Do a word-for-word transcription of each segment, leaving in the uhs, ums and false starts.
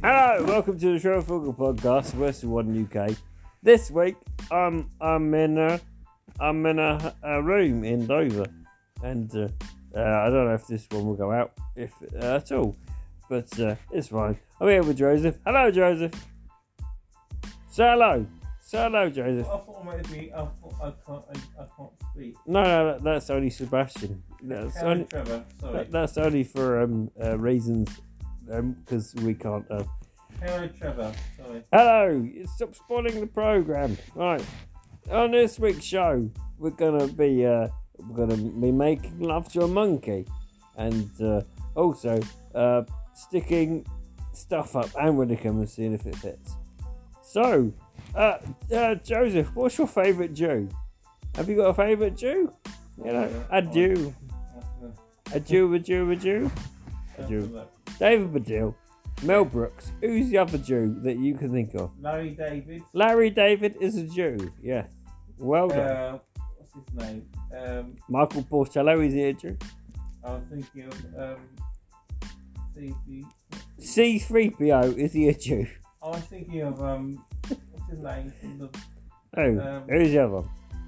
Hello, welcome to the Trevor Fogel podcast, West One U K. This week, I'm I'm in a I'm in a, a room in Dover, and uh, uh, I don't know if this one will go out if uh, at all, but uh, it's fine. I'm here with Joseph. Hello, Joseph. Say hello. Say hello, Joseph. I thought maybe I thought I can't I, I can't speak. No, no, that, that's only Sebastian. That's Hello, only Trevor. Sorry. that, that's only for um uh, reasons because um, we can't. Uh, Hello, Trevor. Sorry. Hello, stop spoiling the program. Right, on this week's show, we're gonna be uh, we're gonna be making love to a monkey, and uh, also uh, sticking stuff up and Widdicombe and seeing if it fits. So, uh, uh, Joseph, what's your favourite Jew? Have you got a favourite Jew? You know, a Jew, a Jew, a Jew, a Jew, a Jew. David Baddiel. Mel Brooks. Who's the other Jew that you can think of? Larry David. Larry David is a Jew. Yeah. Well done. Uh, what's his name? Um, Michael Porcello, is he a Jew? I was thinking of um, C B. C three P O, is he a Jew? I was thinking of um, what's his name? From the, Oh, Um, who's the other one?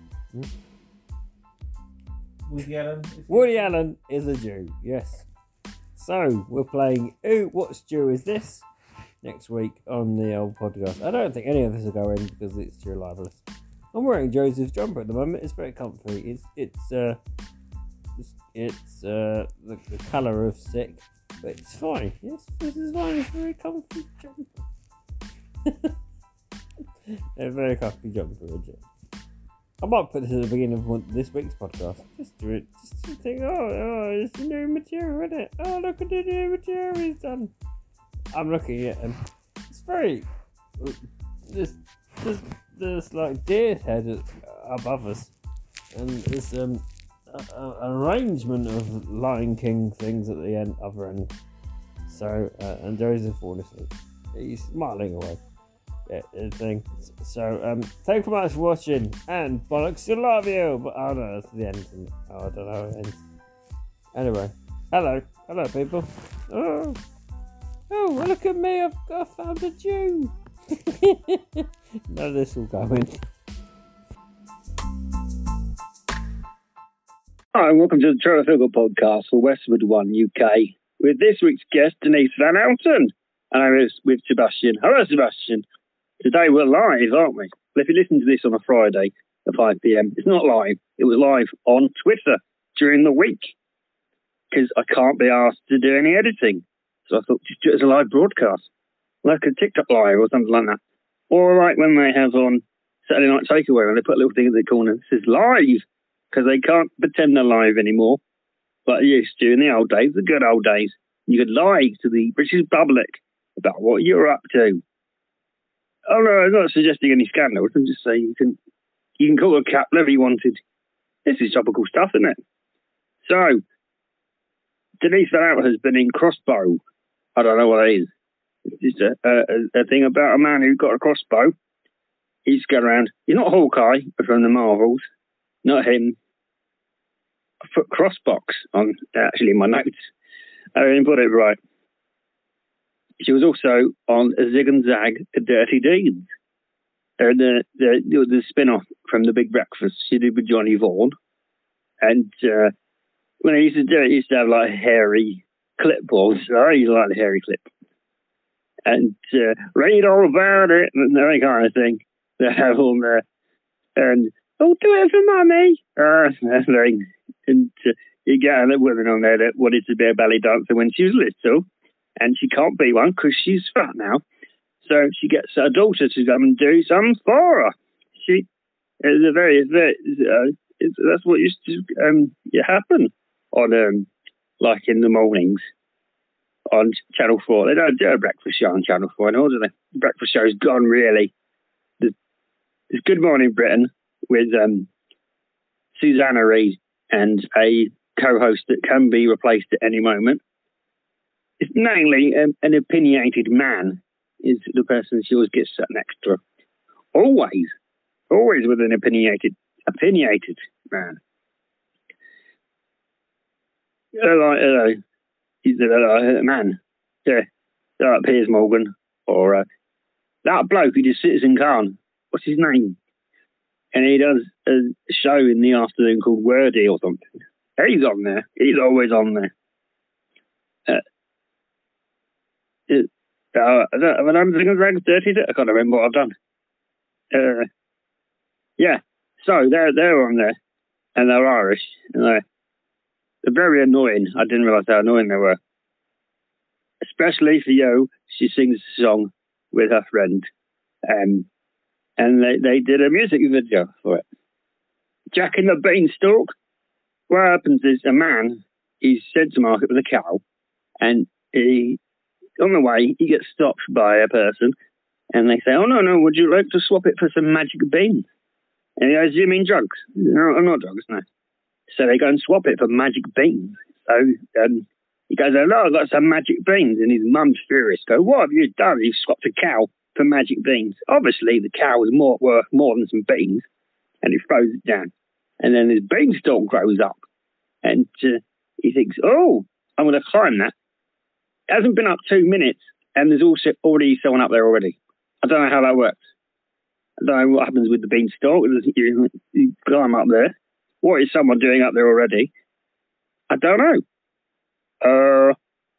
Woody Allen. Is he- Woody Allen is a Jew. Yes. So we're playing Ooh, What's Jew Is This? Next week on the old podcast. I don't think any of this will go in because it's too libelous. I'm wearing Joseph's jumper at the moment. It's very comfy. It's it's uh it's, it's uh the, the colour of sick, but it's fine. Yes, this is fine. It's a very comfy jumper. A very comfy jumper, isn't it? I might put this at the beginning of one, this week's podcast. Just do it. Just to think, oh, oh, it's new material, isn't it? Oh, look at the new material he's done. I'm looking at it, and it's very. There's, there's, there's like deer's head above us, and there's um, a, a, an arrangement of Lion King things at the end, other end. So, uh, and Joseph falling asleep. He's smiling away. Yeah, thing. So, um, thank you very much for watching, and bollocks, I love you. But oh no, that's the end. Isn't it? Oh, I don't know how it ends. Anyway, hello, hello, people. Oh, oh, look at me! I've, I found a Jew. None of this will go in. Hi, and welcome to the Trevor Fogel podcast for Westwood One U K with this week's guest Denise Van Outen, and I'm with Sebastian. Hello, Sebastian. Today we're live, aren't we? Well, if you listen to this on a Friday at five p.m, it's not live. It was live on Twitter during the week because I can't be asked to do any editing. So I thought just do it as a live broadcast, like a TikTok live or something like that. Or like when they have on Saturday Night Takeaway, when they put a little thing in the corner that says live, because they can't pretend they're live anymore. But they used to in the old days, the good old days. You could lie to the British public about what you're up to. Oh no, I'm not suggesting any scandals. I'm just saying you can you can call a cap whatever you wanted. This is topical stuff, isn't it? So, Denise Van Outen has been in Crossbow. I don't know what it is. It's just a, a, a thing about a man who got a crossbow. He's going around. He's not Hawkeye from the Marvels. Not him. I put Crossbox on, actually, in my notes. I didn't put it right. She was also on Zig and Zag, Dirty Deeds. Uh, the, the, the spin-off from The Big Breakfast she did with Johnny Vaughan. And uh, when I used to do it, I used to have like hairy clipboards. So I used to like the hairy clip. And uh, read all about it, and that kind of thing. They have on there. And, oh, do it for mummy. Uh, that thing. And uh, you get a woman on there that wanted to be a ballet dancer when she was little. And she can't be one because she's fat now. So she gets her daughter to come and do some for her. She is a very, very uh, it's, that's what used to um, happen on, um, like in the mornings on Channel four. They don't do a breakfast show on Channel four anymore, do they? The breakfast show's gone, really. There's, there's Good Morning Britain with um, Susanna Reid and a co-host that can be replaced at any moment. It's mainly um, an opinionated man is the person she always gets sat next to her. Always. Always with an opinionated, opinionated man. Uh, like, uh, he's a uh, man. Yeah. Uh, Piers Morgan. Or uh, that bloke who did Citizen Khan, what's his name? And he does a show in the afternoon called Wordy or something. He's on there. He's always on there. Uh, it, uh, have I done Singles Rags Dirty? I can't remember what I've done. Uh, yeah, so they're, they're on there, and they're Irish. And they're, they're very annoying. I didn't realise how annoying they were. Especially for Yo, she sings a song with her friend. Um, and they, they did a music video for it. Jack and the Beanstalk. What happens is a man, he's sent to market with a cow, and he, on the way, he gets stopped by a person, and they say, oh, no, no, would you like to swap it for some magic beans? And he goes, do you mean drugs? No, I'm not drugs, no. So they go and swap it for magic beans. So um, he goes, oh, no, I've got some magic beans. And his mum's furious. Go, what have you done? You've swapped a cow for magic beans. Obviously, the cow was more worth more than some beans, and he throws it down. And then his beanstalk grows up, and uh, he thinks, oh, I'm going to climb that. It hasn't been up two minutes, and there's also already someone up there already. I don't know how that works. I don't know what happens with the beanstalk. You, you climb up there. What is someone doing up there already? I don't know. Uh,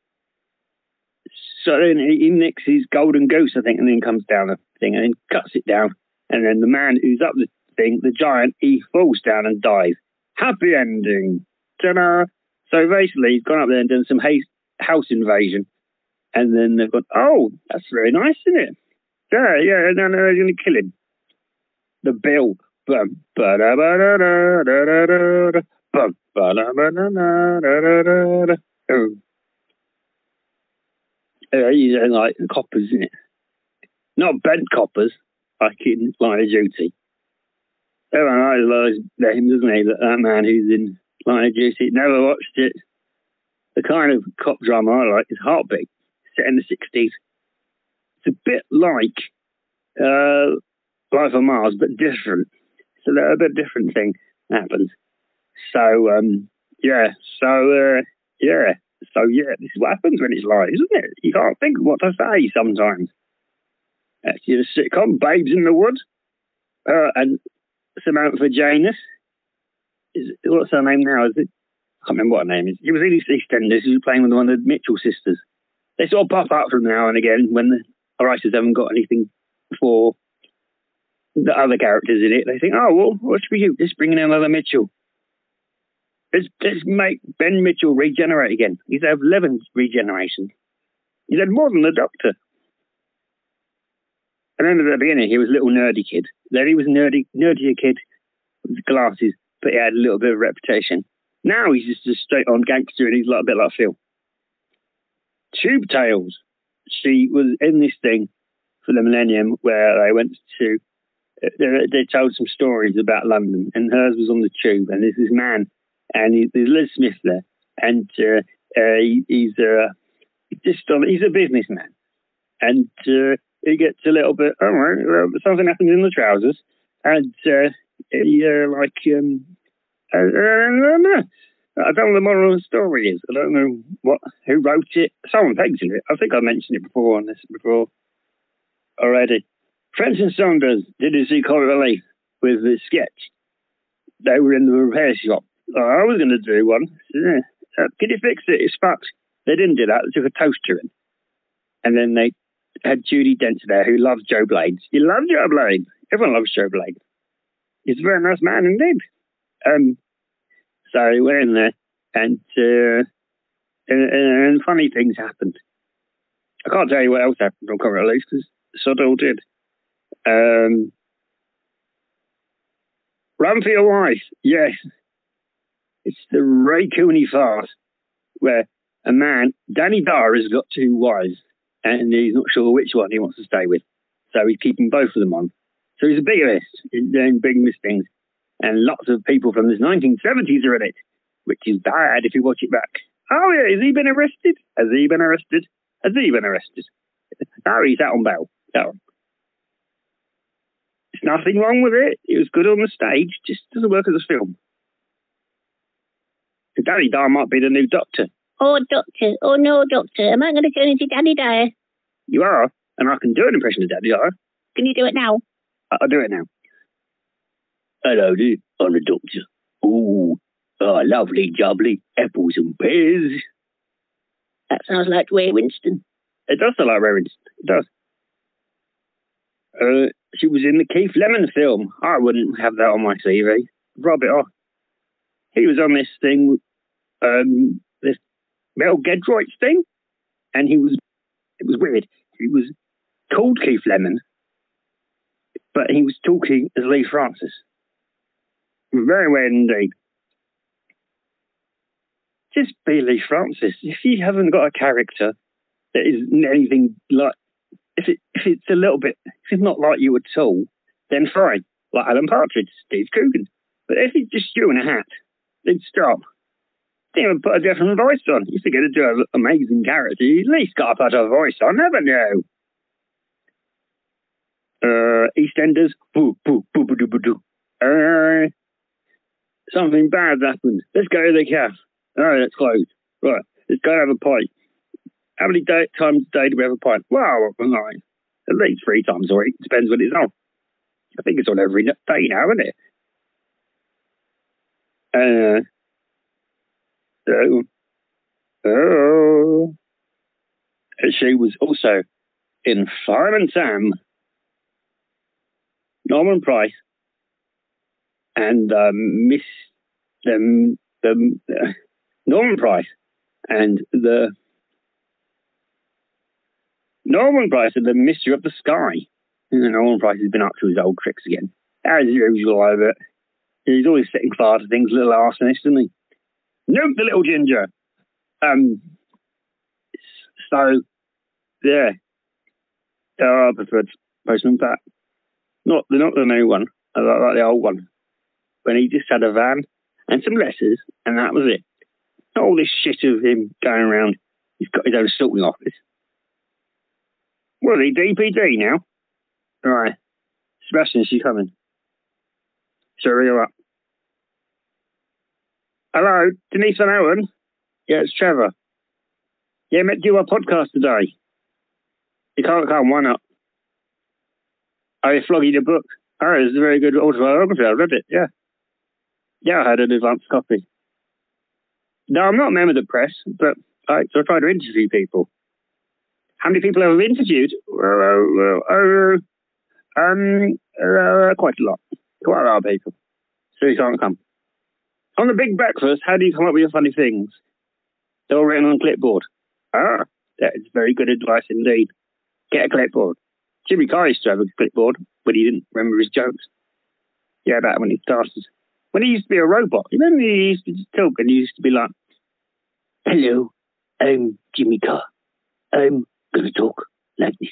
so then he, he nicks his golden goose, I think, and then comes down the thing and then cuts it down. And then the man who's up the thing, the giant, he falls down and dies. Happy ending. Ta-da! So basically, he's gone up there and done some ha- house invasion. And then they've gone, oh, that's very nice, isn't it? Yeah, yeah, no, no, they're going to kill him. The bill. Bum, ba-da-ba-da-da-da-da-da-da. Bum, ba-da-ba-da-da-da-da-da-da. Oh. Uh, using like coppers, isn't it? Not bent coppers, like in Line of Duty. Everyone likes him, doesn't he? That, that man who's in Line of Duty. Never watched it. The kind of cop drama I like is Heartbeat, set in the sixties. It's a bit like uh, Life on Mars, but different. So a bit different thing happens. So, um, yeah, so, uh, yeah. So, yeah, this is what happens when it's live, isn't it? You can't think of what to say sometimes. Actually, the sitcom, Babes in the Wood, uh, and Samantha Janus. Is, what's her name now? Is it? I can't remember what her name is. She was in EastEnders. She was playing with one of the Mitchell sisters. They sort of pop up from now and again when the writers haven't got anything for the other characters in it. They think, oh, well, what should we do? Just bring in another Mitchell. Let's, let's make Ben Mitchell regenerate again. He's had eleven regenerations. He's had more than the Doctor. And then at the beginning, he was a little nerdy kid. Then he was a nerdy, nerdier kid with glasses, but he had a little bit of reputation. Now he's just a straight-on gangster, and he's like, a bit like Phil. Tube Tales. She was in this thing for the Millennium where they went to, they, they told some stories about London, and hers was on the tube, and there's this man, and he, there's Liz Smith there, and uh, uh, he, he's uh, just on, he's a businessman, and uh, he gets a little bit, all right, well, something happens in the trousers, and uh, he uh, like, um, I, I don't know. I don't know what the moral of the story is. I don't know what who wrote it. Someone takes it. I think I mentioned it before on this before already. French and Saunders did you see Comic Relief with the sketch. They were in the repair shop. Oh, I was going to do one. Yeah. Uh, can you fix it? It's fucked. They didn't do that. They took a toaster in. And then they had Judi Dench there, who loves Joe Blades. You love Joe Blades. Everyone loves Joe Blades. He's a very nice man indeed. Um, so he went in there, and, uh, and, and funny things happened. I can't tell you what else happened on Comic Relief, because sod all did. Um, Run for Your Life. Yes. It's the Ray Cooney farce, where a man, Danny Dyer, has got two wives, and he's not sure which one he wants to stay with. So he's keeping both of them on. So he's a bigamist. He's doing bigamist things. And lots of people from the nineteen seventies are in it, which is bad if you watch it back. Oh, yeah, has he been arrested? Has he been arrested? Has he been arrested? No, he's out on bail. So, there's nothing wrong with it. It was good on the stage, just doesn't work as a film. Danny Dyer might be the new Doctor. Oh, Doctor. Oh, no, Doctor. Am I going to turn into Danny Dyer? You are? and I can do an impression of Daddy Dyer. Can you do it now? I'll do it now. Hello there, I'm the doctor. Ooh, oh, lovely jubbly, apples and pears. That sounds like Ray Winston. It does sound like Ray Winston. It does. Uh, she was in the Keith Lemon film. I wouldn't have that on my C V. Rub it off. He was on this thing, um, this Metal Gedroids thing, and he was, it was weird. He was called Keith Lemon, but he was talking as Lee Francis. Very weird indeed. Just be Lee Francis. If you haven't got a character that is anything like, if it if it's a little bit, if it's not like you at all, then fine. Like Alan Partridge, Steve Coogan. But if it's just you in a hat, then stop. Didn't even put a different voice on. If you're going to do an amazing character, you at least got to put a voice on, haven't you? Uh, EastEnders. Boo, boo, boo, boo, boo, boo, boo. Uh, something bad happened. Let's go to the cafe. Oh, that's closed. Right, let's go have a pint. How many day, times a day do we have a pint? Well, right, at least three times a week. Depends what it's on. I think it's on every day now, isn't it? Uh, so, oh, she was also in Fireman Sam, Norman Price, and um, Miss the the uh, Norman Price and the Norman Price and the Mystery of the Sky. And Norman Price has been up to his old tricks again, as usual. Over it, he's always setting fire to things, little arsonist, isn't he? Nope, the little ginger. Um. So, yeah. Oh, I prefer Postman Pat. Not the not the new one. I like, like the old one. When he just had a van and some letters, and that was it. Not all this shit of him going around. He's got his own sorting office. What are they, D P D now? Right. Sebastian, she's coming. So ring her up. Hello, Denise Van Owen? Yeah, it's Trevor. Yeah, meant to do our podcast today. You can't come, why not? Oh, you're flogging your book. Oh, it's a very good autobiography. I read it, yeah. Yeah, I had an advance copy. No, I'm not a member of the press, but I, so I try to interview people. How many people have I interviewed? Uh, uh, um, uh, quite a lot. Quite a lot of people. So you can't come. On the Big Breakfast, how do you come up with your funny things? They're all written on a clipboard. Ah, that is very good advice indeed. Get a clipboard. Jimmy Carr used to have a clipboard, but he didn't remember his jokes. Yeah, that when he started. When he used to be a robot, you remember he used to just talk and he used to be like, hello, I'm Jimmy Carr. I'm going to talk like this.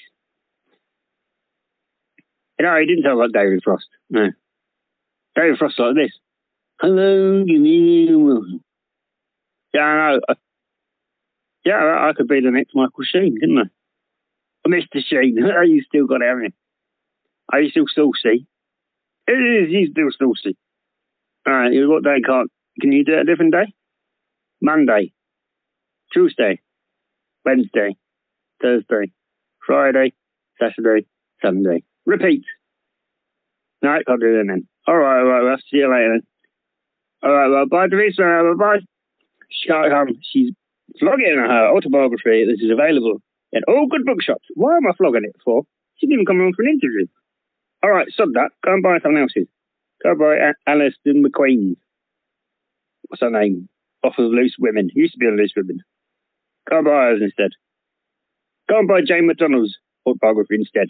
You know, he didn't sound like David Frost. No. David Frost like this. Hello, Jimmy. Yeah, I know. Yeah, I could be the next Michael Sheen, couldn't I? Mister Sheen, are you still got it, haven't you? Are you still saucy? It is, he's still saucy. All right, what day can't? Can you do it a different day? Monday, Tuesday, Wednesday, Thursday, Friday, Saturday, Sunday. Repeat. No, I can't do that then. All right, all right, I'll see you later then. All right, well, bye, Teresa. Bye-bye. She can't come. She's flogging her autobiography. This is available in all good bookshops. Why am I flogging it for? She didn't even come on for an interview. All right, sod that. Go and buy something else's. Go buy Alison McQueen. What's her name? Off of Loose Women. Used to be on Loose Women. Go and buy hers instead. Go and buy Jane McDonald's autobiography instead.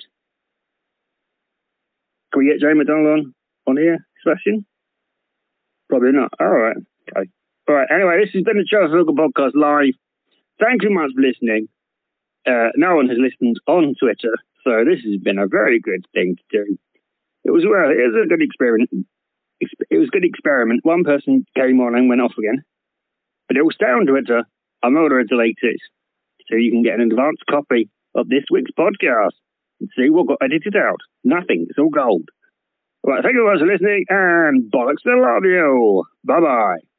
Can we get Jane McDonald on, on here, Sebastian? Probably not. All right. Okay. All right. Anyway, this has been the Charles Local Podcast live. Thank you much for listening. Uh, no one has listened on Twitter, so this has been a very good thing to do. It was well. It was a good experiment. It was a good experiment. One person came on and went off again, but it will stay on Twitter. I'm not going to delete it, so you can get an advanced copy of this week's podcast and see what got edited out. Nothing. It's all gold. All right. Thank you very much for listening, and bollocks to love you. Bye bye.